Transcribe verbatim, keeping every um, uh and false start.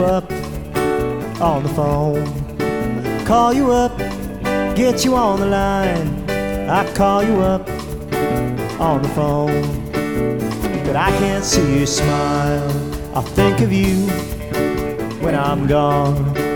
up on the phone. Call you up, get you on the line. I call you up on the phone, but I can't see you smile. I'll think of you when I'm gone.